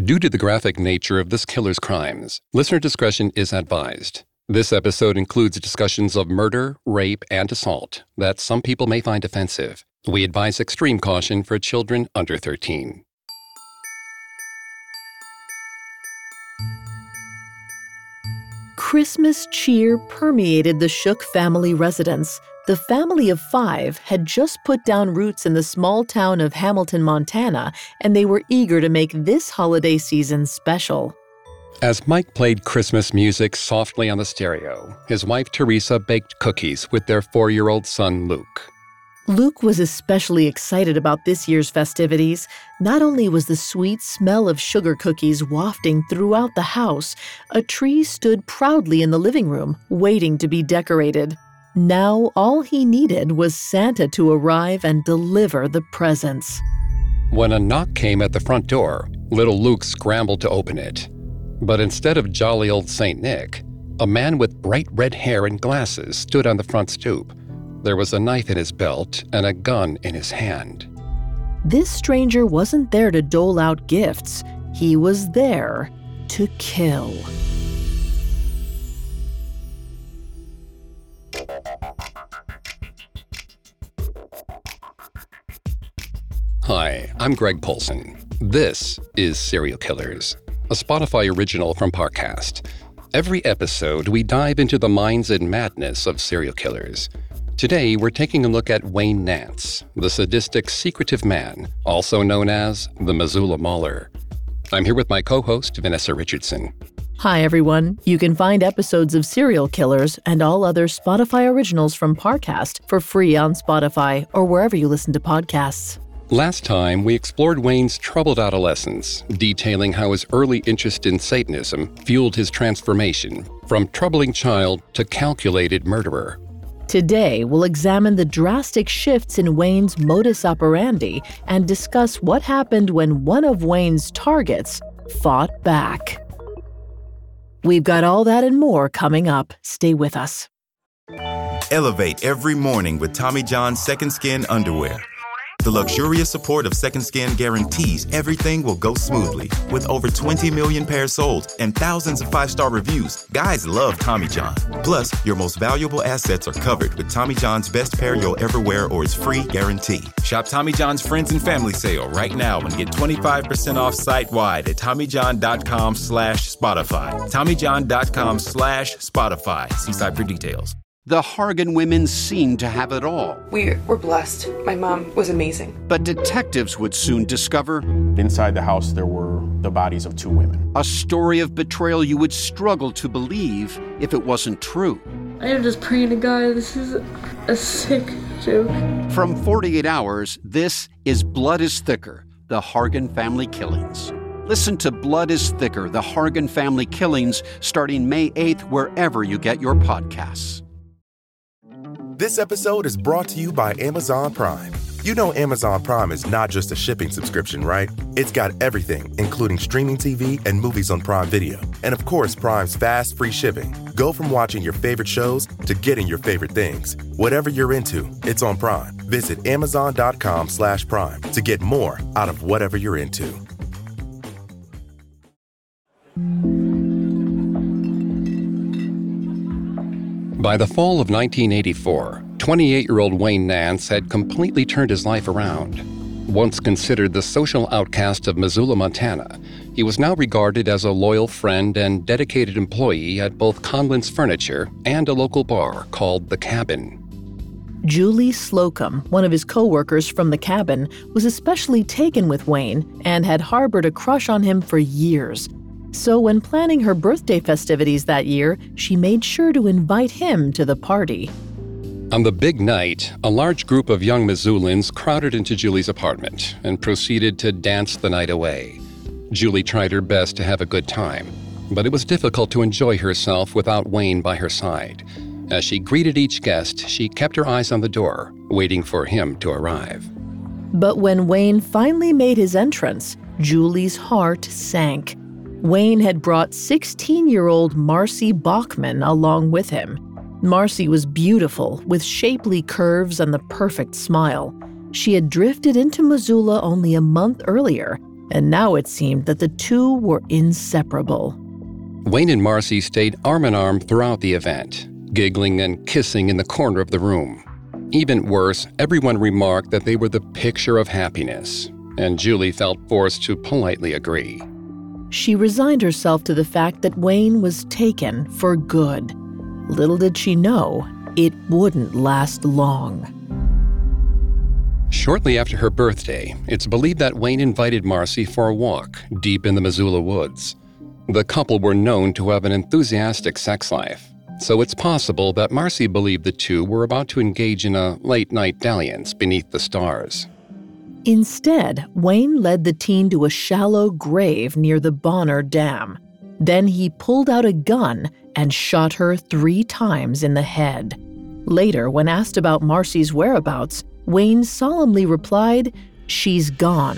Due to the graphic nature of this killer's crimes, listener discretion is advised. This episode includes discussions of murder, rape, and assault that some people may find offensive. We advise extreme caution for children under 13. Christmas cheer permeated the Shook family residence. The family of 5 had just put down roots in the small town of Hamilton, Montana, and they were eager to make this holiday season special. As Mike played Christmas music softly on the stereo, his wife Teresa baked cookies with their 4-year-old son Luke. Luke was especially excited about this year's festivities. Not only was the sweet smell of sugar cookies wafting throughout the house, a tree stood proudly in the living room, waiting to be decorated. Now all he needed was Santa to arrive and deliver the presents. When a knock came at the front door, little Luke scrambled to open it. But instead of jolly old St. Nick, a man with bright red hair and glasses stood on the front stoop. There was a knife in his belt and a gun in his hand. This stranger wasn't there to dole out gifts. He was there to kill. Hi, I'm Greg Polson. This is Serial Killers, a Spotify original from Parcast. Every episode, we dive into the minds and madness of serial killers. Today, we're taking a look at Wayne Nance, the sadistic, secretive man, also known as the Missoula Mauler. I'm here with my co-host, Vanessa Richardson. Hi, everyone. You can find episodes of Serial Killers and all other Spotify originals from Parcast for free on Spotify or wherever you listen to podcasts. Last time, we explored Wayne's troubled adolescence, detailing how his early interest in Satanism fueled his transformation from troubling child to calculated murderer. Today, we'll examine the drastic shifts in Wayne's modus operandi and discuss what happened when one of Wayne's targets fought back. We've got all that and more coming up. Stay with us. Elevate every morning with Tommy John's Second Skin underwear. The luxurious support of Second Skin guarantees everything will go smoothly. With over 20 million pairs sold and thousands of 5-star reviews, guys love Tommy John. Plus, your most valuable assets are covered with Tommy John's best pair you'll ever wear or its free guarantee. Shop Tommy John's Friends and Family Sale right now and get 25% off site-wide at TommyJohn.com/Spotify. TommyJohn.com/Spotify. See site for details. The Hargan women seemed to have it all. We were blessed. My mom was amazing. But detectives would soon discover inside the house there were the bodies of 2 women. A story of betrayal you would struggle to believe if it wasn't true. I am just praying to God, this is a sick joke. From 48 Hours, this is Blood is Thicker, the Hargan Family Killings. Listen to Blood is Thicker, the Hargan Family Killings, starting May 8th, wherever you get your podcasts. This episode is brought to you by Amazon Prime. You know Amazon Prime is not just a shipping subscription, right? It's got everything, including streaming TV and movies on Prime Video. And of course, Prime's fast, free shipping. Go from watching your favorite shows to getting your favorite things. Whatever you're into, it's on Prime. Visit Amazon.com/Prime to get more out of whatever you're into. By the fall of 1984, 28-year-old Wayne Nance had completely turned his life around. Once considered the social outcast of Missoula, Montana, he was now regarded as a loyal friend and dedicated employee at both Conlon's Furniture and a local bar called The Cabin. Julie Slocum, one of his co-workers from The Cabin, was especially taken with Wayne and had harbored a crush on him for years. So when planning her birthday festivities that year, she made sure to invite him to the party. On the big night, a large group of young Missoulans crowded into Julie's apartment and proceeded to dance the night away. Julie tried her best to have a good time, but it was difficult to enjoy herself without Wayne by her side. As she greeted each guest, she kept her eyes on the door, waiting for him to arrive. But when Wayne finally made his entrance, Julie's heart sank. Wayne had brought 16-year-old Marcy Bachman along with him. Marcy was beautiful, with shapely curves and the perfect smile. She had drifted into Missoula only a month earlier, and now it seemed that the two were inseparable. Wayne and Marcy stayed arm in arm throughout the event, giggling and kissing in the corner of the room. Even worse, everyone remarked that they were the picture of happiness, and Julie felt forced to politely agree. She resigned herself to the fact that Wayne was taken for good. Little did she know, it wouldn't last long. Shortly after her birthday, it's believed that Wayne invited Marcy for a walk deep in the Missoula woods. The couple were known to have an enthusiastic sex life, so it's possible that Marcy believed the two were about to engage in a late-night dalliance beneath the stars. Instead, Wayne led the teen to a shallow grave near the Bonner Dam. Then he pulled out a gun and shot her 3 times in the head. Later, when asked about Marcy's whereabouts, Wayne solemnly replied, "She's gone."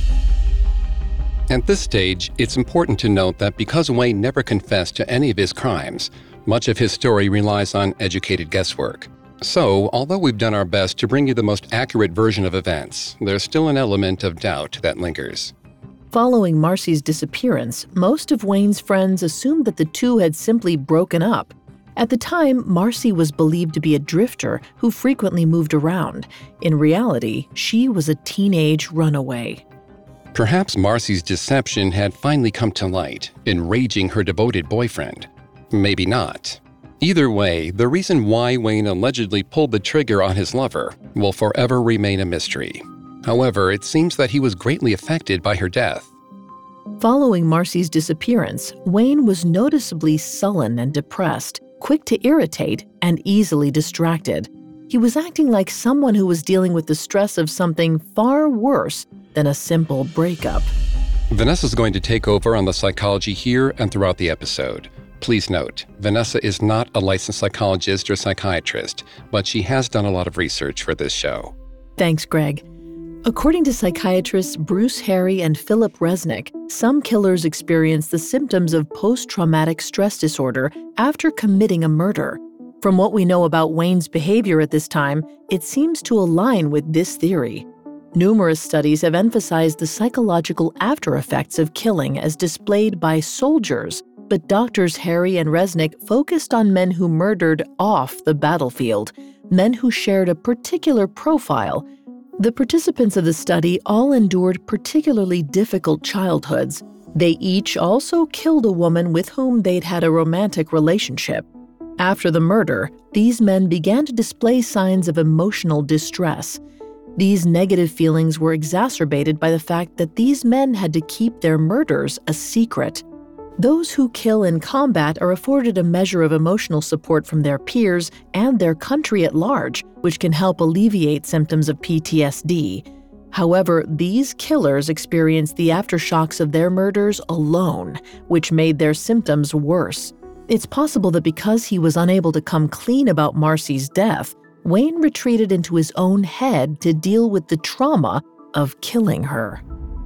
At this stage, it's important to note that because Wayne never confessed to any of his crimes, much of his story relies on educated guesswork. So, although we've done our best to bring you the most accurate version of events, there's still an element of doubt that lingers. Following Marcy's disappearance, most of Wayne's friends assumed that the two had simply broken up. At the time, Marcy was believed to be a drifter who frequently moved around. In reality, she was a teenage runaway. Perhaps Marcy's deception had finally come to light, enraging her devoted boyfriend. Maybe not. Either way, the reason why Wayne allegedly pulled the trigger on his lover will forever remain a mystery. However, it seems that he was greatly affected by her death. Following Marcy's disappearance, Wayne was noticeably sullen and depressed, quick to irritate, and easily distracted. He was acting like someone who was dealing with the stress of something far worse than a simple breakup. Vanessa's going to take over on the psychology here and throughout the episode. Please note, Vanessa is not a licensed psychologist or psychiatrist, but she has done a lot of research for this show. Thanks, Greg. According to psychiatrists Bruce Harry and Philip Resnick, some killers experience the symptoms of post-traumatic stress disorder after committing a murder. From what we know about Wayne's behavior at this time, it seems to align with this theory. Numerous studies have emphasized the psychological after-effects of killing as displayed by soldiers, but doctors Harry and Resnick focused on men who murdered off the battlefield, men who shared a particular profile. The participants of the study all endured particularly difficult childhoods. They each also killed a woman with whom they'd had a romantic relationship. After the murder, these men began to display signs of emotional distress. These negative feelings were exacerbated by the fact that these men had to keep their murders a secret. Those who kill in combat are afforded a measure of emotional support from their peers and their country at large, which can help alleviate symptoms of PTSD. However, these killers experienced the aftershocks of their murders alone, which made their symptoms worse. It's possible that because he was unable to come clean about Marcy's death, Wayne retreated into his own head to deal with the trauma of killing her.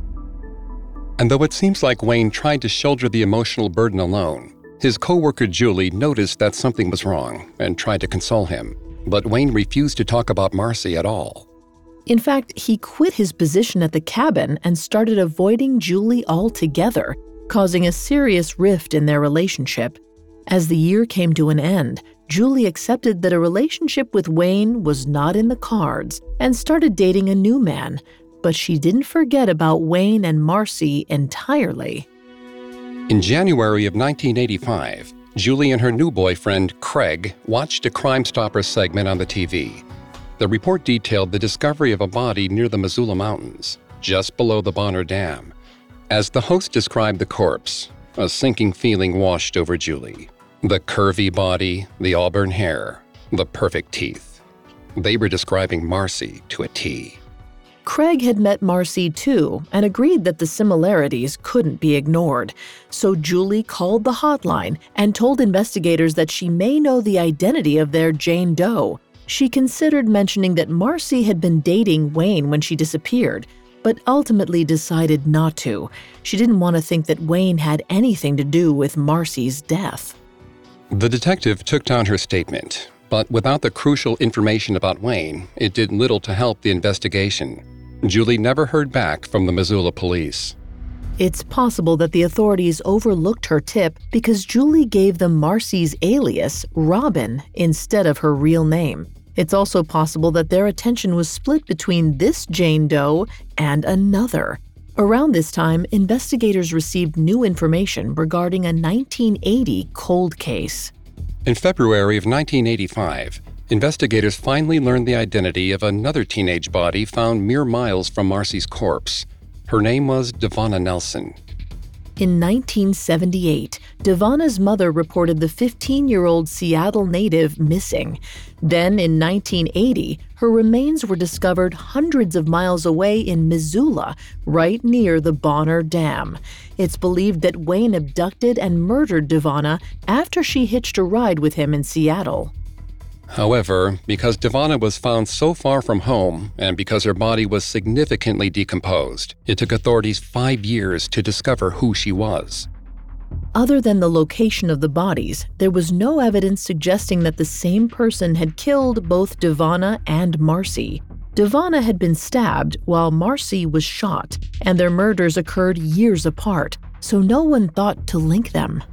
And though it seems like Wayne tried to shoulder the emotional burden alone, his co-worker Julie noticed that something was wrong and tried to console him. But Wayne refused to talk about Marcy at all. In fact, he quit his position at the cabin and started avoiding Julie altogether, causing a serious rift in their relationship. As the year came to an end, Julie accepted that a relationship with Wayne was not in the cards and started dating a new man, but she didn't forget about Wayne and Marcy entirely. In January of 1985, Julie and her new boyfriend, Craig, watched a Crime Stoppers segment on the TV. The report detailed the discovery of a body near the Missoula Mountains, just below the Bonner Dam. As the host described the corpse, a sinking feeling washed over Julie. The curvy body, the auburn hair, the perfect teeth. They were describing Marcy to a T. Craig had met Marcy too and agreed that the similarities couldn't be ignored. So Julie called the hotline and told investigators that she may know the identity of their Jane Doe. She considered mentioning that Marcy had been dating Wayne when she disappeared, but ultimately decided not to. She didn't want to think that Wayne had anything to do with Marcy's death. The detective took down her statement, but without the crucial information about Wayne, it did little to help the investigation. Julie never heard back from the Missoula police. It's possible that the authorities overlooked her tip because Julie gave them Marcy's alias, Robin, instead of her real name. It's also possible that their attention was split between this Jane Doe and another. Around this time, investigators received new information regarding a 1980 cold case. In February of 1985, investigators finally learned the identity of another teenage body found mere miles from Marcy's corpse. Her name was Devonna Nelson. In 1978, Devonna's mother reported the 15-year-old Seattle native missing. Then, in 1980, her remains were discovered hundreds of miles away in Missoula, right near the Bonner Dam. It's believed that Wayne abducted and murdered Devonna after she hitched a ride with him in Seattle. However, because Devonna was found so far from home and because her body was significantly decomposed, it took authorities 5 years to discover who she was. Other than the location of the bodies, there was no evidence suggesting that the same person had killed both Devonna and Marcy. Devonna had been stabbed while Marcy was shot, and their murders occurred years apart, so no one thought to link them.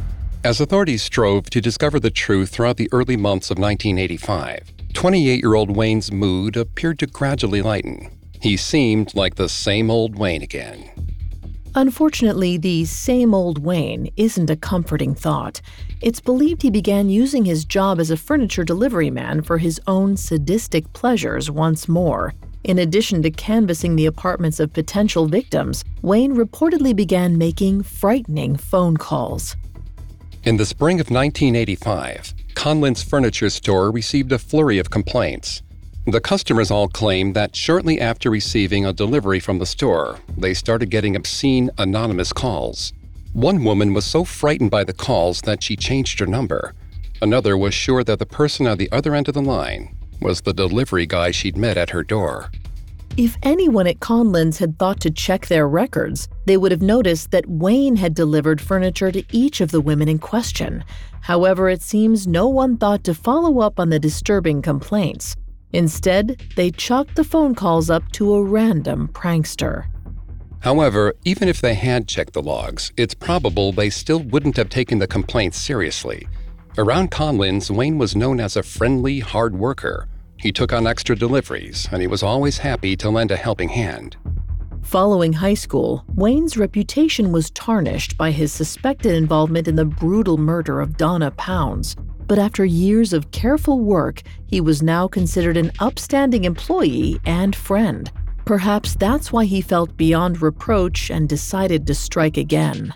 As authorities strove to discover the truth throughout the early months of 1985, 28-year-old Wayne's mood appeared to gradually lighten. He seemed like the same old Wayne again. Unfortunately, the same old Wayne isn't a comforting thought. It's believed he began using his job as a furniture delivery man for his own sadistic pleasures once more. In addition to canvassing the apartments of potential victims, Wayne reportedly began making frightening phone calls. In the spring of 1985, Conlin's furniture store received a flurry of complaints. The customers all claimed that shortly after receiving a delivery from the store, they started getting obscene, anonymous calls. One woman was so frightened by the calls that she changed her number. Another was sure that the person on the other end of the line was the delivery guy she'd met at her door. If anyone at Conlin's had thought to check their records, they would have noticed that Wayne had delivered furniture to each of the women in question. However, it seems no one thought to follow up on the disturbing complaints. Instead, they chalked the phone calls up to a random prankster. However, even if they had checked the logs, it's probable they still wouldn't have taken the complaints seriously. Around Conlin's, Wayne was known as a friendly, hard worker. He took on extra deliveries, and he was always happy to lend a helping hand. Following high school, Wayne's reputation was tarnished by his suspected involvement in the brutal murder of Donna Pounds. But after years of careful work, he was now considered an upstanding employee and friend. Perhaps that's why he felt beyond reproach and decided to strike again.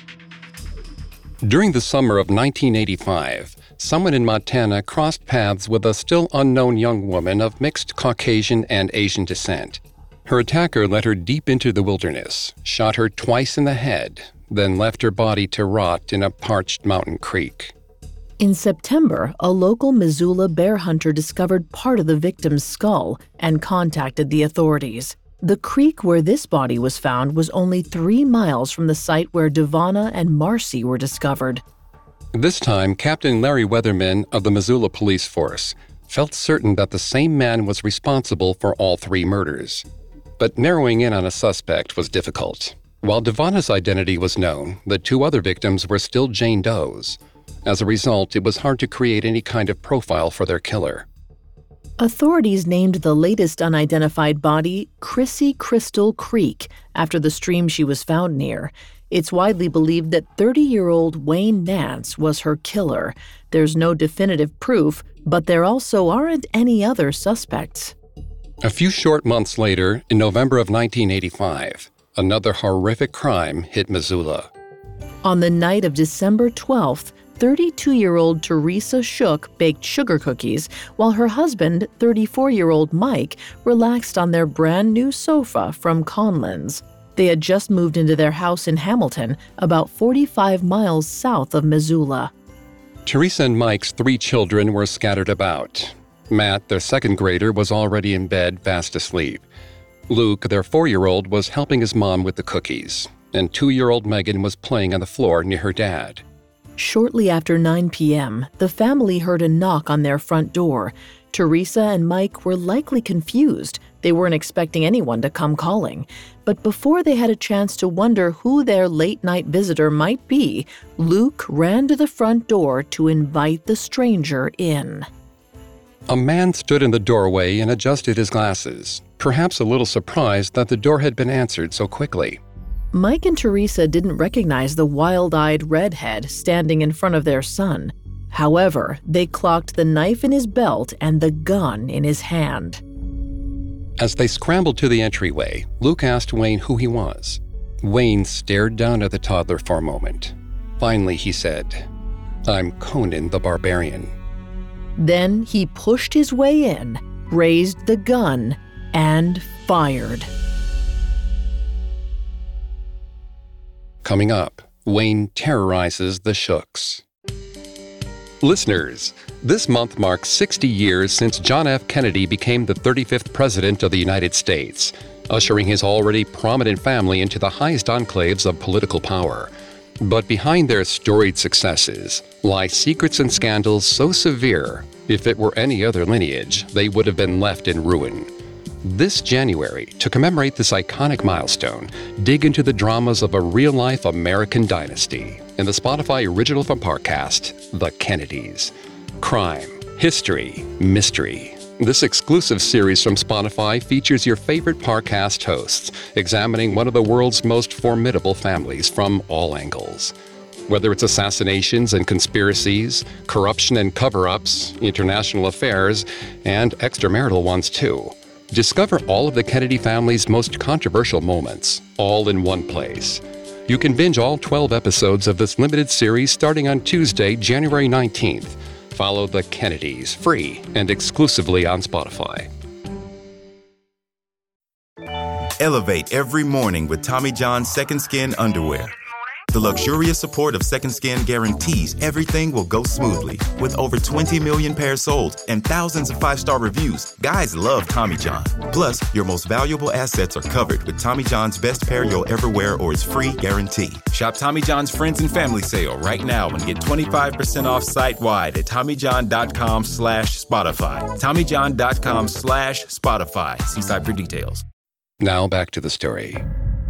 During the summer of 1985, someone in Montana crossed paths with a still unknown young woman of mixed Caucasian and Asian descent. Her attacker led her deep into the wilderness, shot her twice in the head, then left her body to rot in a parched mountain creek. In September, a local Missoula bear hunter discovered part of the victim's skull and contacted the authorities. The creek where this body was found was only 3 miles from the site where Devonna and Marcy were discovered. This time, Captain Larry Weatherman of the Missoula Police Force felt certain that the same man was responsible for all 3 murders. But narrowing in on a suspect was difficult. While Devonna's identity was known, the 2 other victims were still Jane Doe's. As a result, it was hard to create any kind of profile for their killer. Authorities named the latest unidentified body Chrissy Crystal Creek after the stream she was found near. It's widely believed that 30-year-old Wayne Nance was her killer. There's no definitive proof, but there also aren't any other suspects. A few short months later, in November of 1985, another horrific crime hit Missoula. On the night of December 12th, 32-year-old Teresa Shook baked sugar cookies while her husband, 34-year-old Mike, relaxed on their brand new sofa from Conlin's. They had just moved into their house in Hamilton, about 45 miles south of Missoula. Teresa and Mike's 3 children were scattered about. Matt, their 2nd grader, was already in bed, fast asleep. Luke, their 4-year-old, was helping his mom with the cookies, and 2-year-old Megan was playing on the floor near her dad. Shortly after 9 p.m., the family heard a knock on their front door. Teresa and Mike were likely confused. They weren't expecting anyone to come calling. But before they had a chance to wonder who their late-night visitor might be, Luke ran to the front door to invite the stranger in. A man stood in the doorway and adjusted his glasses, perhaps a little surprised that the door had been answered so quickly. Mike and Teresa didn't recognize the wild-eyed redhead standing in front of their son. However, they clocked the knife in his belt and the gun in his hand. As they scrambled to the entryway, Luke asked Wayne who he was. Wayne stared down at the toddler for a moment. Finally, he said, "I'm Conan the Barbarian." Then he pushed his way in, raised the gun, and fired. Coming up, Wayne terrorizes the Shooks. Listeners, this month marks 60 years since John F. Kennedy became the 35th President of the United States, ushering his already prominent family into the highest enclaves of political power. But behind their storied successes lie secrets and scandals so severe, if it were any other lineage, they would have been left in ruin. This January, to commemorate this iconic milestone, dig into the dramas of a real-life American dynasty in the Spotify original from Parcast, The Kennedys. Crime, history, mystery. This exclusive series from Spotify features your favorite Parcast hosts, examining one of the world's most formidable families from all angles. Whether it's assassinations and conspiracies, corruption and cover-ups, international affairs, and extramarital ones too. Discover all of the Kennedy family's most controversial moments, all in one place. You can binge all 12 episodes of this limited series starting on Tuesday, January 19th. Follow The Kennedys free and exclusively on Spotify. Elevate every morning with Tommy John's Second Skin underwear. The luxurious support of Second Skin guarantees everything will go smoothly. With over 20 million pairs sold and thousands of 5-star reviews, guys love Tommy John. Plus, your most valuable assets are covered with Tommy John's best pair you'll ever wear or its free guarantee. Shop Tommy John's Friends and Family Sale right now and get 25% off site-wide at TommyJohn.com/Spotify. TommyJohn.com/Spotify. See site for details. Now back to the story.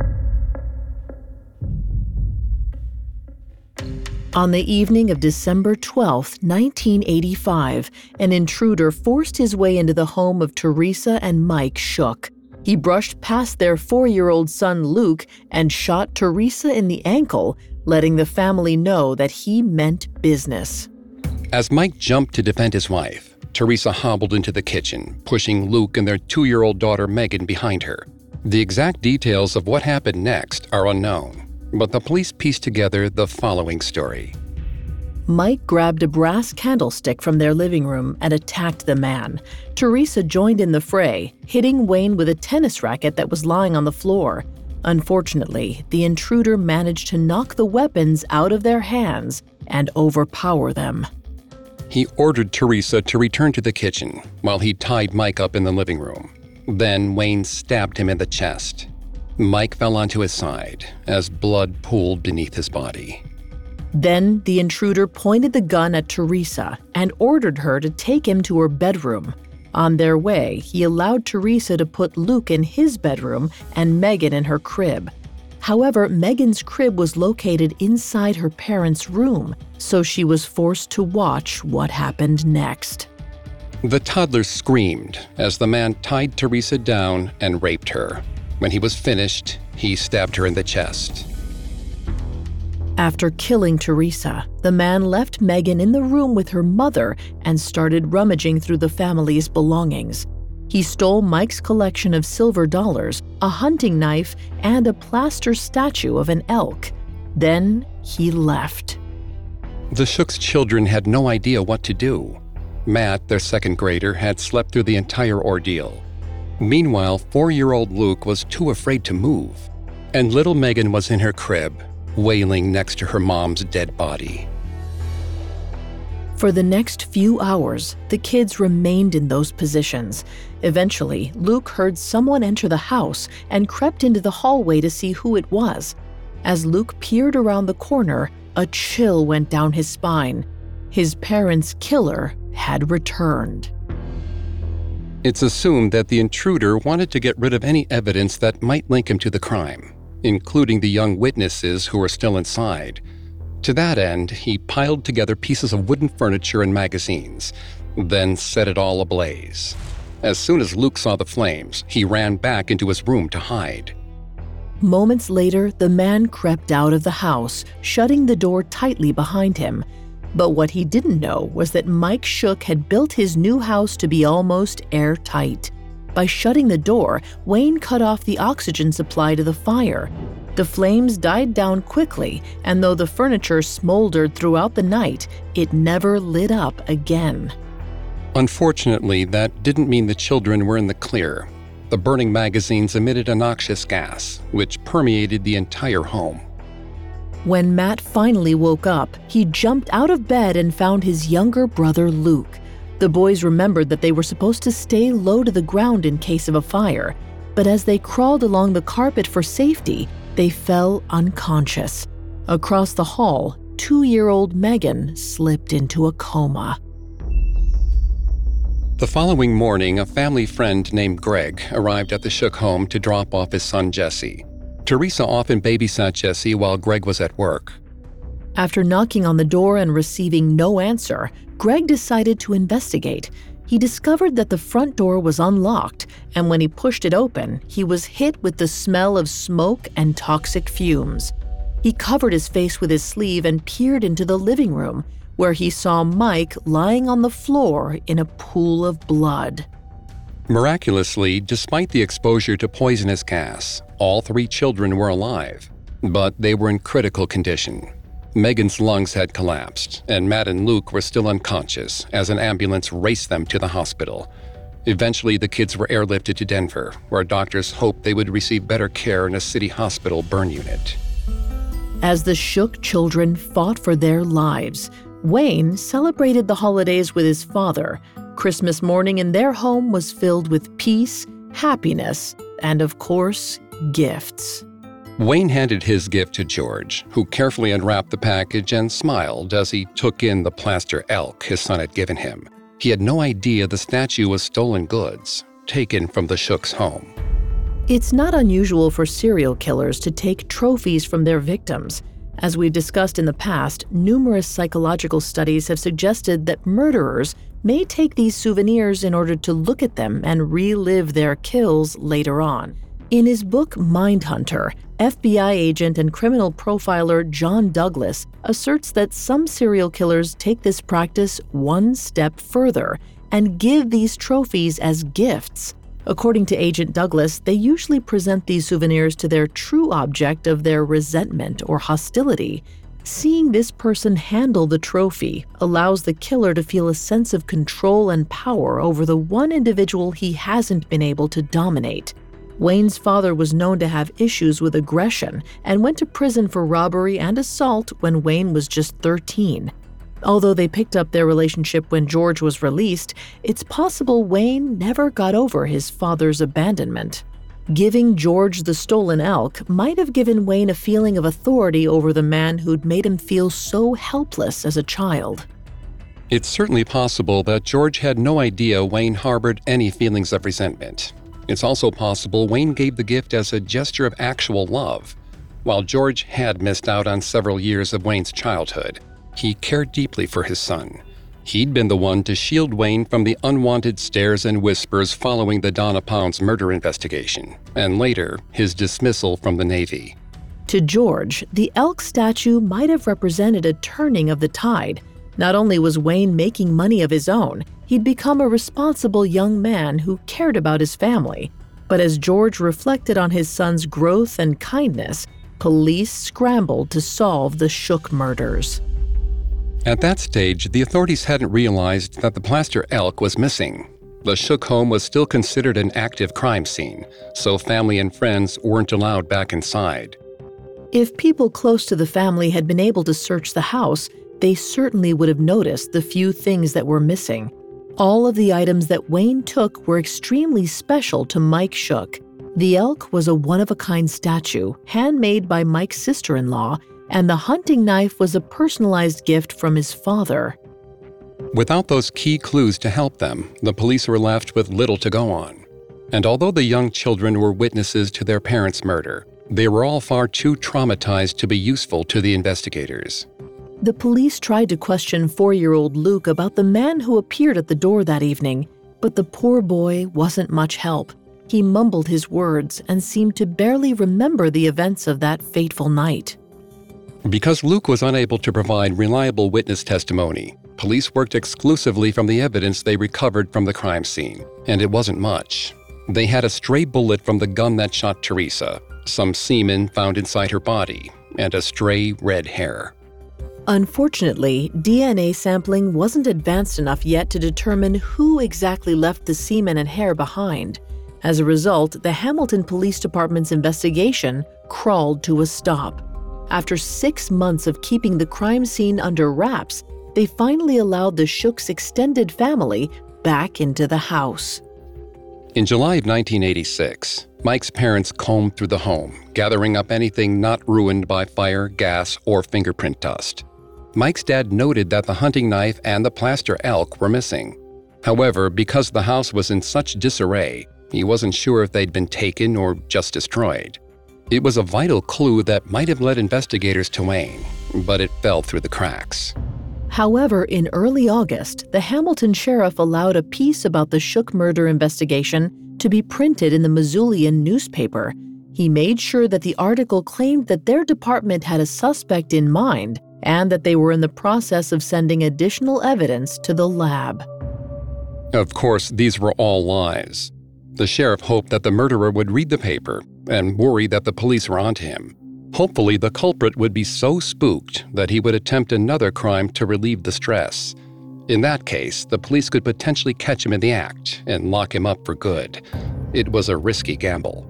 On the evening of December 12, 1985, an intruder forced his way into the home of Teresa and Mike Shook. He brushed past their 4-year-old son Luke and shot Teresa in the ankle, letting the family know that he meant business. As Mike jumped to defend his wife, Teresa hobbled into the kitchen, pushing Luke and their 2-year-old daughter Megan behind her. The exact details of what happened next are unknown, but the police pieced together the following story. Mike grabbed a brass candlestick from their living room and attacked the man. Teresa joined in the fray, hitting Wayne with a tennis racket that was lying on the floor. Unfortunately, the intruder managed to knock the weapons out of their hands and overpower them. He ordered Teresa to return to the kitchen while he tied Mike up in the living room. Then Wayne stabbed him in the chest. Mike fell onto his side as blood pooled beneath his body. Then the intruder pointed the gun at Teresa and ordered her to take him to her bedroom. On their way, he allowed Teresa to put Luke in his bedroom and Megan in her crib. However, Megan's crib was located inside her parents' room, so she was forced to watch what happened next. The toddler screamed as the man tied Teresa down and raped her. When he was finished, he stabbed her in the chest. After killing Teresa, the man left Megan in the room with her mother and started rummaging through the family's belongings. He stole Mike's collection of silver dollars, a hunting knife, and a plaster statue of an elk. Then he left. The Shook's children had no idea what to do. Matt, their second grader, had slept through the entire ordeal. Meanwhile, 4-year-old Luke was too afraid to move, and little Megan was in her crib, wailing next to her mom's dead body. For the next few hours, the kids remained in those positions. Eventually, Luke heard someone enter the house and crept into the hallway to see who it was. As Luke peered around the corner, a chill went down his spine. His parents' killer had returned. It's assumed that the intruder wanted to get rid of any evidence that might link him to the crime, including the young witnesses who were still inside. To that end, he piled together pieces of wooden furniture and magazines, then set it all ablaze. As soon as Luke saw the flames, he ran back into his room to hide. Moments later, the man crept out of the house, shutting the door tightly behind him. But what he didn't know was that Mike Shook had built his new house to be almost airtight. By shutting the door, Wayne cut off the oxygen supply to the fire. The flames died down quickly, and though the furniture smoldered throughout the night, it never lit up again. Unfortunately, that didn't mean the children were in the clear. The burning magazines emitted a noxious gas, which permeated the entire home. When Matt finally woke up, he jumped out of bed and found his younger brother Luke. The boys remembered that they were supposed to stay low to the ground in case of a fire, but as they crawled along the carpet for safety, they fell unconscious. Across the hall, 2-year-old Megan slipped into a coma. The following morning, a family friend named Greg arrived at the Shook home to drop off his son Jesse. Teresa often babysat Jesse while Greg was at work. After knocking on the door and receiving no answer, Greg decided to investigate. He discovered that the front door was unlocked, and when he pushed it open, he was hit with the smell of smoke and toxic fumes. He covered his face with his sleeve and peered into the living room, where he saw Mike lying on the floor in a pool of blood. Miraculously, despite the exposure to poisonous gas, all 3 children were alive, but they were in critical condition. Megan's lungs had collapsed, and Matt and Luke were still unconscious as an ambulance raced them to the hospital. Eventually, the kids were airlifted to Denver, where doctors hoped they would receive better care in a city hospital burn unit. As the Shook children fought for their lives, Wayne celebrated the holidays with his father. Christmas morning in their home was filled with peace, happiness, and of course, gifts. Wayne handed his gift to George, who carefully unwrapped the package and smiled as he took in the plaster elk his son had given him. He had no idea the statue was stolen goods, taken from the Shook's home. It's not unusual for serial killers to take trophies from their victims. As we've discussed in the past, numerous psychological studies have suggested that murderers may take these souvenirs in order to look at them and relive their kills later on. In his book Mindhunter, FBI agent and criminal profiler John Douglas asserts that some serial killers take this practice one step further and give these trophies as gifts. According to Agent Douglas, they usually present these souvenirs to their true object of their resentment or hostility. Seeing this person handle the trophy allows the killer to feel a sense of control and power over the one individual he hasn't been able to dominate. Wayne's father was known to have issues with aggression and went to prison for robbery and assault when Wayne was just 13. Although they picked up their relationship when George was released, it's possible Wayne never got over his father's abandonment. Giving George the stolen elk might have given Wayne a feeling of authority over the man who'd made him feel so helpless as a child. It's certainly possible that George had no idea Wayne harbored any feelings of resentment. It's also possible Wayne gave the gift as a gesture of actual love. While George had missed out on several years of Wayne's childhood, he cared deeply for his son. He'd been the one to shield Wayne from the unwanted stares and whispers following the Donna Pounds murder investigation, and later, his dismissal from the Navy. To George, the elk statue might have represented a turning of the tide. Not only was Wayne making money of his own, he'd become a responsible young man who cared about his family. But as George reflected on his son's growth and kindness, police scrambled to solve the Shook murders. At that stage, the authorities hadn't realized that the plaster elk was missing. The Shook home was still considered an active crime scene, so family and friends weren't allowed back inside. If people close to the family had been able to search the house, they certainly would have noticed the few things that were missing. All of the items that Wayne took were extremely special to Mike Shook. The elk was a one-of-a-kind statue, handmade by Mike's sister-in-law, and the hunting knife was a personalized gift from his father. Without those key clues to help them, the police were left with little to go on. And although the young children were witnesses to their parents' murder, they were all far too traumatized to be useful to the investigators. The police tried to question 4-year-old Luke about the man who appeared at the door that evening, but the poor boy wasn't much help. He mumbled his words and seemed to barely remember the events of that fateful night. Because Luke was unable to provide reliable witness testimony, police worked exclusively from the evidence they recovered from the crime scene, and it wasn't much. They had a stray bullet from the gun that shot Teresa, some semen found inside her body, and a stray red hair. Unfortunately, DNA sampling wasn't advanced enough yet to determine who exactly left the semen and hair behind. As a result, the Hamilton Police Department's investigation crawled to a stop. After 6 months of keeping the crime scene under wraps, they finally allowed the Shook's extended family back into the house. In July of 1986, Mike's parents combed through the home, gathering up anything not ruined by fire, gas, or fingerprint dust. Mike's dad noted that the hunting knife and the plaster elk were missing. However, because the house was in such disarray, he wasn't sure if they'd been taken or just destroyed. It was a vital clue that might have led investigators to Wayne, but it fell through the cracks. However, in early August, the Hamilton sheriff allowed a piece about the Shook murder investigation to be printed in the Missoulian newspaper. He made sure that the article claimed that their department had a suspect in mind and that they were in the process of sending additional evidence to the lab. Of course, these were all lies. The sheriff hoped that the murderer would read the paper and worry that the police were onto him. Hopefully, the culprit would be so spooked that he would attempt another crime to relieve the stress. In that case, the police could potentially catch him in the act and lock him up for good. It was a risky gamble.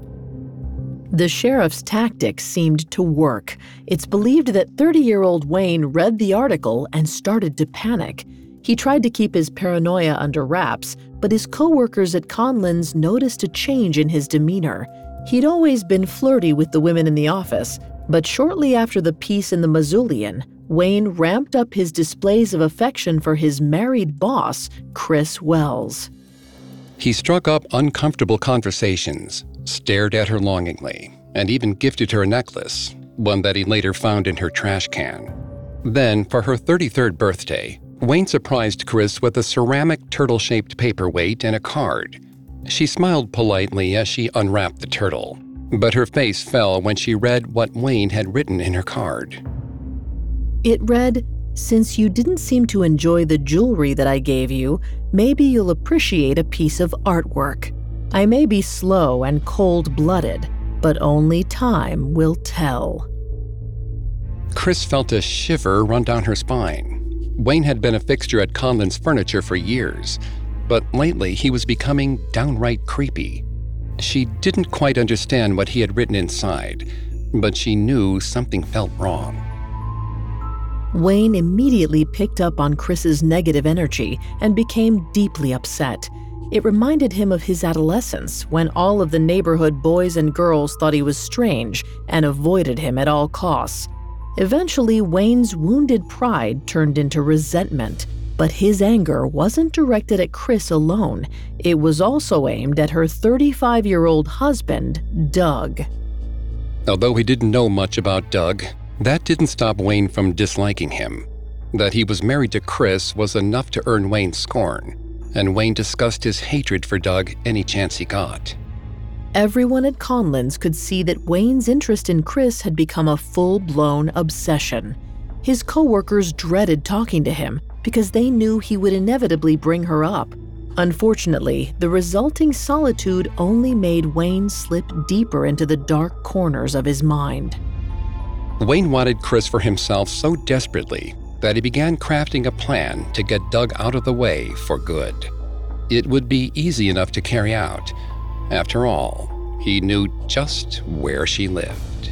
The sheriff's tactics seemed to work. It's believed that 30-year-old Wayne read the article and started to panic. He tried to keep his paranoia under wraps, but his co-workers at Conlon's noticed a change in his demeanor. He'd always been flirty with the women in the office, but shortly after the piece in the Missoulian, Wayne ramped up his displays of affection for his married boss, Chris Wells. He struck up uncomfortable conversations, stared at her longingly, and even gifted her a necklace, one that he later found in her trash can. Then, for her 33rd birthday, Wayne surprised Chris with a ceramic turtle-shaped paperweight and a card. She smiled politely as she unwrapped the turtle, but her face fell when she read what Wayne had written in her card. It read, "Since you didn't seem to enjoy the jewelry that I gave you, maybe you'll appreciate a piece of artwork. I may be slow and cold-blooded, but only time will tell." Chris felt a shiver run down her spine. Wayne had been a fixture at Conlon's furniture for years, but lately he was becoming downright creepy. She didn't quite understand what he had written inside, but she knew something felt wrong. Wayne immediately picked up on Chris's negative energy and became deeply upset. It reminded him of his adolescence, when all of the neighborhood boys and girls thought he was strange and avoided him at all costs. Eventually, Wayne's wounded pride turned into resentment, but his anger wasn't directed at Chris alone. It was also aimed at her 35-year-old husband, Doug. Although he didn't know much about Doug, that didn't stop Wayne from disliking him. That he was married to Chris was enough to earn Wayne's scorn, and Wayne discussed his hatred for Doug any chance he got. Everyone at Conlon's could see that Wayne's interest in Chris had become a full-blown obsession. His co-workers dreaded talking to him because they knew he would inevitably bring her up. Unfortunately, the resulting solitude only made Wayne slip deeper into the dark corners of his mind. Wayne wanted Chris for himself so desperately that he began crafting a plan to get Doug out of the way for good. It would be easy enough to carry out. After all, he knew just where she lived.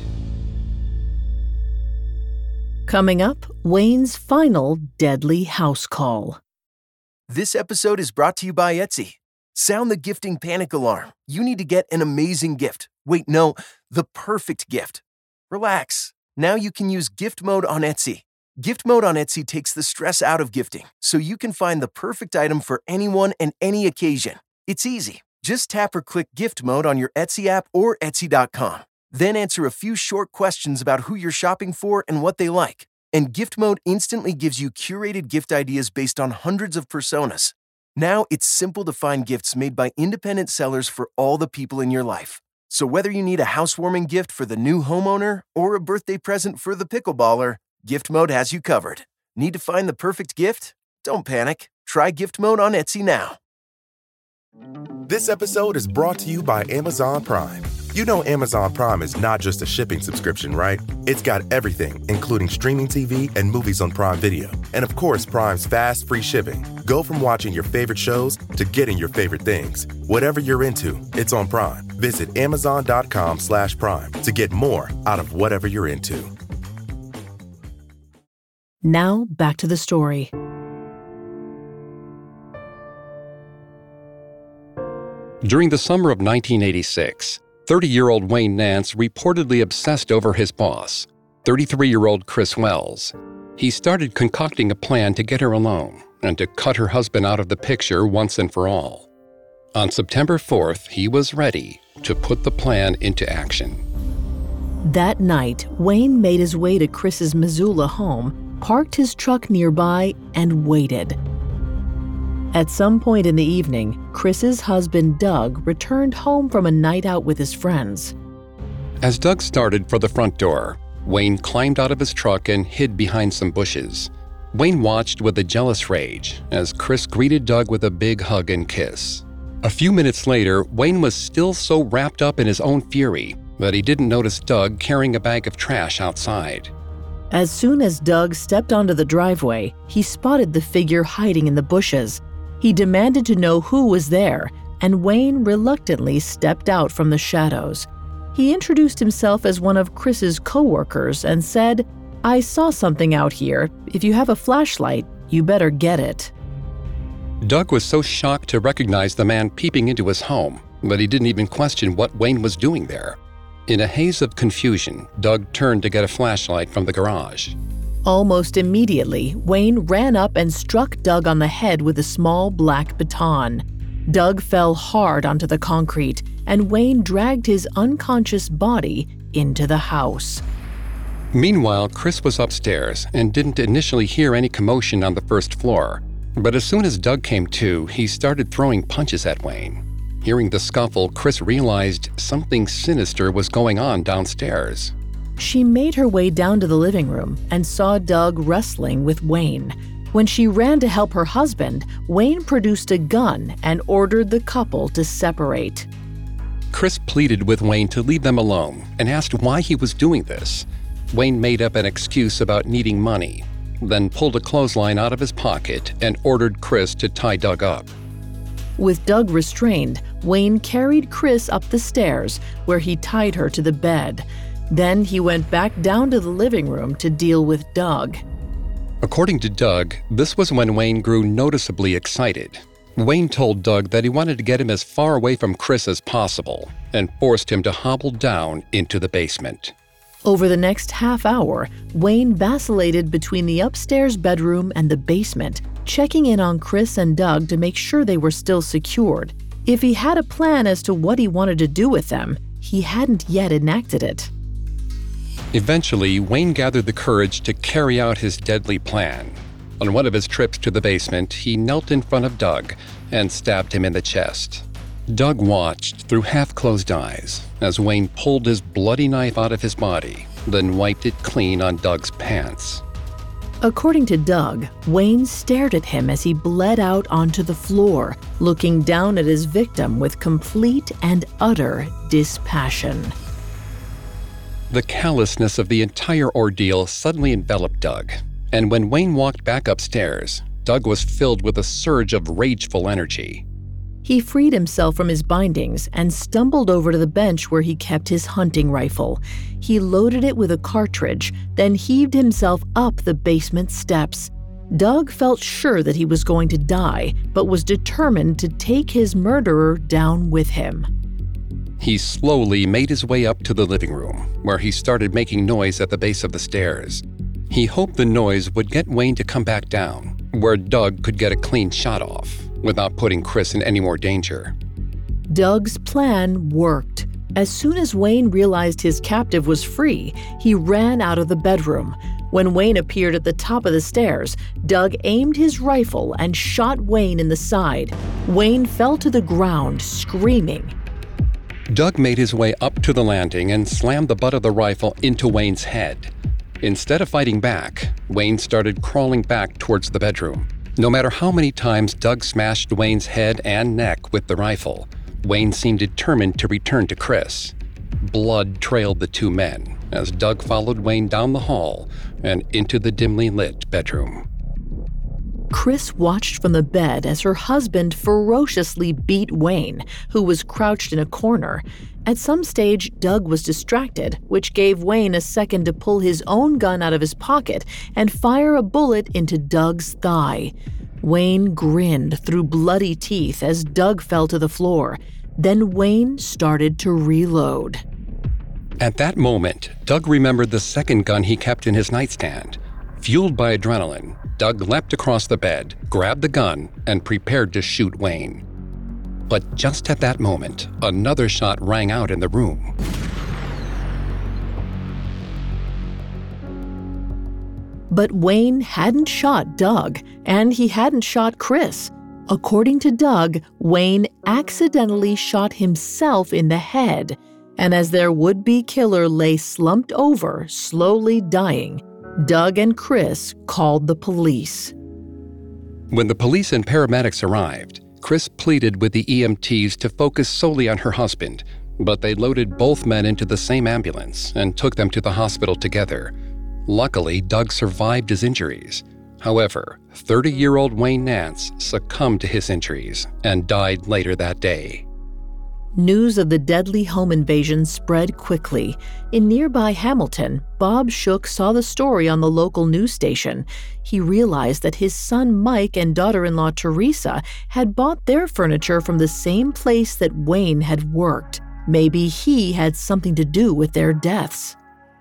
Coming up, Wayne's final deadly house call. This episode is brought to you by Etsy. Sound the gifting panic alarm. You need to get an amazing gift. Wait, no, the perfect gift. Relax. Now you can use gift mode on Etsy. Gift Mode on Etsy takes the stress out of gifting, so you can find the perfect item for anyone and any occasion. It's easy. Just tap or click Gift Mode on your Etsy app or Etsy.com. Then answer a few short questions about who you're shopping for and what they like. And Gift Mode instantly gives you curated gift ideas based on hundreds of personas. Now it's simple to find gifts made by independent sellers for all the people in your life. So whether you need a housewarming gift for the new homeowner or a birthday present for the pickleballer, Gift Mode has you covered. Need to find the perfect gift? Don't panic. Try Gift Mode on Etsy now. This episode is brought to you by Amazon Prime. You know Amazon Prime is not just a shipping subscription, right? It's got everything, including streaming TV and movies on Prime Video. And of course, Prime's fast, free shipping. Go from watching your favorite shows to getting your favorite things. Whatever you're into, it's on Prime. Visit Amazon.com/Prime to get more out of whatever you're into. Now, back to the story. During the summer of 1986, 30-year-old Wayne Nance reportedly obsessed over his boss, 33-year-old Chris Wells. He started concocting a plan to get her alone and to cut her husband out of the picture once and for all. On September 4th, he was ready to put the plan into action. That night, Wayne made his way to Chris's Missoula home, parked his truck nearby, and waited. At some point in the evening, Chris's husband, Doug, returned home from a night out with his friends. As Doug started for the front door, Wayne climbed out of his truck and hid behind some bushes. Wayne watched with a jealous rage as Chris greeted Doug with a big hug and kiss. A few minutes later, Wayne was still so wrapped up in his own fury that he didn't notice Doug carrying a bag of trash outside. As soon as Doug stepped onto the driveway, he spotted the figure hiding in the bushes. He demanded to know who was there, and Wayne reluctantly stepped out from the shadows. He introduced himself as one of Chris's co-workers and said, "I saw something out here. If you have a flashlight, you better get it." Doug was so shocked to recognize the man peeping into his home that he didn't even question what Wayne was doing there. In a haze of confusion, Doug turned to get a flashlight from the garage. Almost immediately, Wayne ran up and struck Doug on the head with a small black baton. Doug fell hard onto the concrete, and Wayne dragged his unconscious body into the house. Meanwhile, Chris was upstairs and didn't initially hear any commotion on the first floor. But as soon as Doug came to, he started throwing punches at Wayne. Hearing the scuffle, Chris realized something sinister was going on downstairs. She made her way down to the living room and saw Doug wrestling with Wayne. When she ran to help her husband, Wayne produced a gun and ordered the couple to separate. Chris pleaded with Wayne to leave them alone and asked why he was doing this. Wayne made up an excuse about needing money, then pulled a clothesline out of his pocket and ordered Chris to tie Doug up. With Doug restrained, Wayne carried Chris up the stairs, where he tied her to the bed. Then he went back down to the living room to deal with Doug. According to Doug, this was when Wayne grew noticeably excited. Wayne told Doug that he wanted to get him as far away from Chris as possible and forced him to hobble down into the basement. Over the next half hour, Wayne vacillated between the upstairs bedroom and the basement, checking in on Chris and Doug to make sure they were still secured. If he had a plan as to what he wanted to do with them, he hadn't yet enacted it. Eventually, Wayne gathered the courage to carry out his deadly plan. On one of his trips to the basement, he knelt in front of Doug and stabbed him in the chest. Doug watched through half-closed eyes as Wayne pulled his bloody knife out of his body, then wiped it clean on Doug's pants. According to Doug, Wayne stared at him as he bled out onto the floor, looking down at his victim with complete and utter dispassion. The callousness of the entire ordeal suddenly enveloped Doug, and when Wayne walked back upstairs, Doug was filled with a surge of rageful energy. He freed himself from his bindings and stumbled over to the bench where he kept his hunting rifle. He loaded it with a cartridge, then heaved himself up the basement steps. Doug felt sure that he was going to die, but was determined to take his murderer down with him. He slowly made his way up to the living room, where he started making noise at the base of the stairs. He hoped the noise would get Wayne to come back down, where Doug could get a clean shot off without putting Chris in any more danger. Doug's plan worked. As soon as Wayne realized his captive was free, he ran out of the bedroom. When Wayne appeared at the top of the stairs, Doug aimed his rifle and shot Wayne in the side. Wayne fell to the ground, screaming. Doug made his way up to the landing and slammed the butt of the rifle into Wayne's head. Instead of fighting back, Wayne started crawling back towards the bedroom. No matter how many times Doug smashed Wayne's head and neck with the rifle, Wayne seemed determined to return to Chris. Blood trailed the two men as Doug followed Wayne down the hall and into the dimly lit bedroom. Chris watched from the bed as her husband ferociously beat Wayne, who was crouched in a corner. At some stage, Doug was distracted, which gave Wayne a second to pull his own gun out of his pocket and fire a bullet into Doug's thigh. Wayne grinned through bloody teeth as Doug fell to the floor. Then Wayne started to reload. At that moment, Doug remembered the second gun he kept in his nightstand. Fueled by adrenaline, Doug leapt across the bed, grabbed the gun, and prepared to shoot Wayne. But just at that moment, another shot rang out in the room. But Wayne hadn't shot Doug, and he hadn't shot Chris. According to Doug, Wayne accidentally shot himself in the head, and as their would-be killer lay slumped over, slowly dying, Doug and Chris called the police. When the police and paramedics arrived, Chris pleaded with the EMTs to focus solely on her husband, but they loaded both men into the same ambulance and took them to the hospital together. Luckily, Doug survived his injuries. However, 30-year-old Wayne Nance succumbed to his injuries and died later that day. News of the deadly home invasion spread quickly. In nearby Hamilton, Bob Shook saw the story on the local news station. He realized that his son Mike and daughter-in-law Teresa had bought their furniture from the same place that Wayne had worked. Maybe he had something to do with their deaths.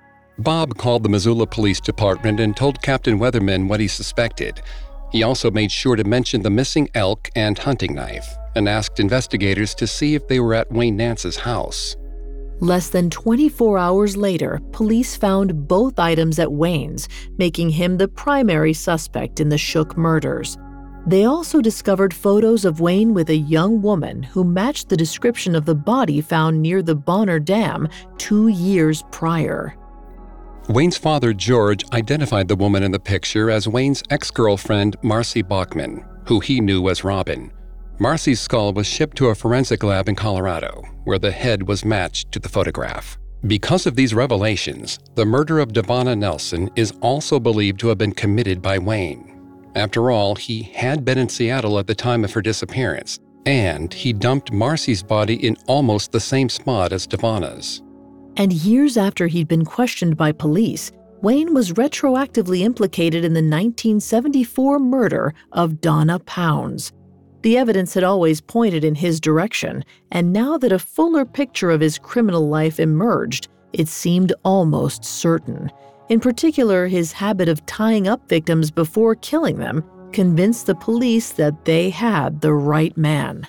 Bob called the Missoula Police Department and told Captain Weatherman what he suspected. He also made sure to mention the missing elk and hunting knife and asked investigators to see if they were at Wayne Nance's house. Less than 24 hours later, police found both items at Wayne's, making him the primary suspect in the Shook murders. They also discovered photos of Wayne with a young woman who matched the description of the body found near the Bonner Dam 2 years prior. Wayne's father, George, identified the woman in the picture as Wayne's ex-girlfriend, Marcy Bachman, who he knew as Robin. Marcy's skull was shipped to a forensic lab in Colorado, where the head was matched to the photograph. Because of these revelations, the murder of Devonna Nelson is also believed to have been committed by Wayne. After all, he had been in Seattle at the time of her disappearance, and he dumped Marcy's body in almost the same spot as Devonna's. And years after he'd been questioned by police, Wayne was retroactively implicated in the 1974 murder of Donna Pounds. The evidence had always pointed in his direction, and now that a fuller picture of his criminal life emerged, it seemed almost certain. In particular, his habit of tying up victims before killing them convinced the police that they had the right man.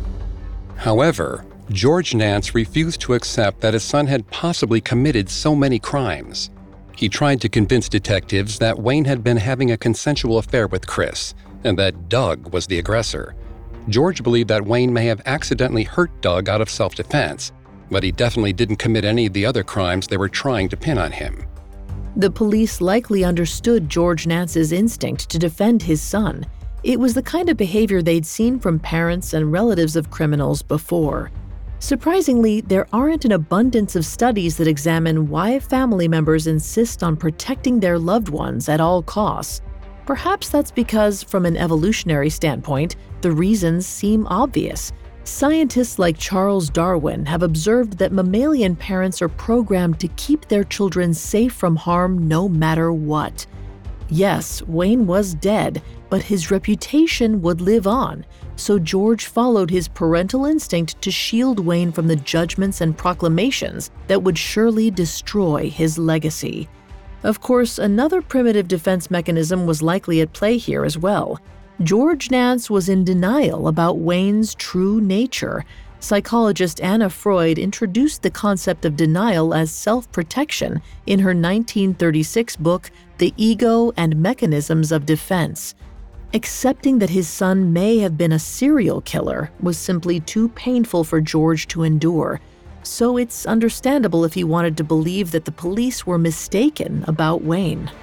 However, George Nance refused to accept that his son had possibly committed so many crimes. He tried to convince detectives that Wayne had been having a consensual affair with Chris, and that Doug was the aggressor. George believed that Wayne may have accidentally hurt Doug out of self-defense, but he definitely didn't commit any of the other crimes they were trying to pin on him. The police likely understood George Nance's instinct to defend his son. It was the kind of behavior they'd seen from parents and relatives of criminals before. Surprisingly, there aren't an abundance of studies that examine why family members insist on protecting their loved ones at all costs. Perhaps that's because, from an evolutionary standpoint, the reasons seem obvious. Scientists like Charles Darwin have observed that mammalian parents are programmed to keep their children safe from harm no matter what. Yes, Wayne was dead, but his reputation would live on, so George followed his parental instinct to shield Wayne from the judgments and proclamations that would surely destroy his legacy. Of course, another primitive defense mechanism was likely at play here as well. George Nance was in denial about Wayne's true nature. Psychologist Anna Freud introduced the concept of denial as self-protection in her 1936 book, The Ego and Mechanisms of Defense. Accepting that his son may have been a serial killer was simply too painful for George to endure. So it's understandable if he wanted to believe that the police were mistaken about Wayne.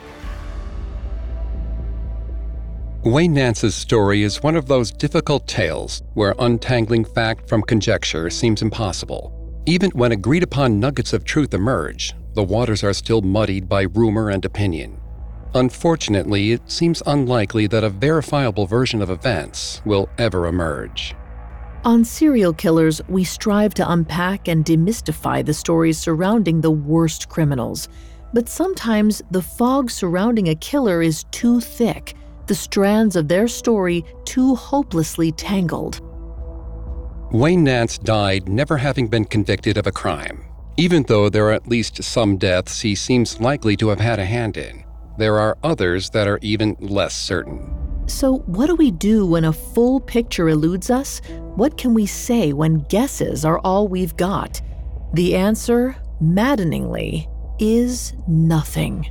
Wayne Nance's story is one of those difficult tales where untangling fact from conjecture seems impossible. Even when agreed-upon nuggets of truth emerge, the waters are still muddied by rumor and opinion. Unfortunately, it seems unlikely that a verifiable version of events will ever emerge. On Serial Killers, we strive to unpack and demystify the stories surrounding the worst criminals. But sometimes the fog surrounding a killer is too thick, the strands of their story too hopelessly tangled. Wayne Nance died never having been convicted of a crime. Even though there are at least some deaths he seems likely to have had a hand in, there are others that are even less certain. So what do we do when a full picture eludes us? What can we say when guesses are all we've got? The answer, maddeningly, is nothing.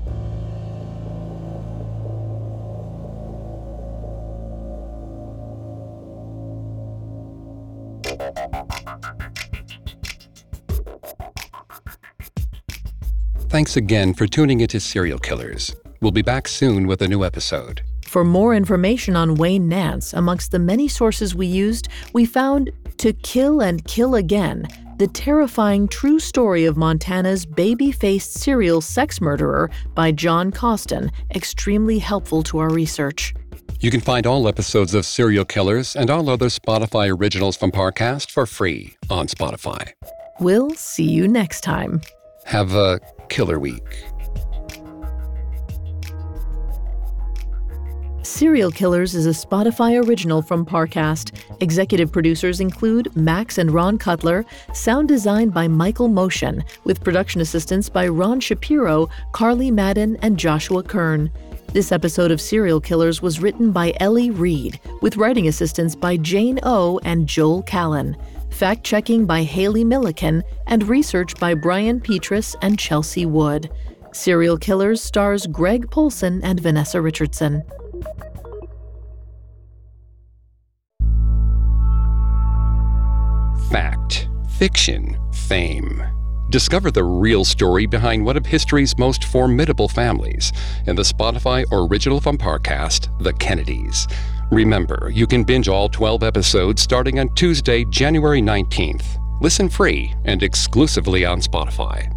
Thanks again for tuning into Serial Killers. We'll be back soon with a new episode. For more information on Wayne Nance, amongst the many sources we used, we found To Kill and Kill Again, the terrifying true story of Montana's baby-faced serial sex murderer by John Coston, extremely helpful to our research. You can find all episodes of Serial Killers and all other Spotify originals from Parcast for free on Spotify. We'll see you next time. Have a killer week. Serial Killers is a Spotify original from Parcast. Executive producers include Max and Ron Cutler, sound design by Michael Motion, with production assistance by Ron Shapiro, Carly Madden, and Joshua Kern. This episode of Serial Killers was written by Ellie Reed, with writing assistance by Jane O and Joel Callan. Fact-checking by Haley Milliken, and research by Brian Petrus and Chelsea Wood. Serial Killers stars Greg Polcyn and Vanessa Richardson. Fact, fiction, fame. Discover the real story behind one of history's most formidable families in the Spotify original from Parcast, The Kennedys. Remember, you can binge all 12 episodes starting on Tuesday, January 19th. Listen free and exclusively on Spotify.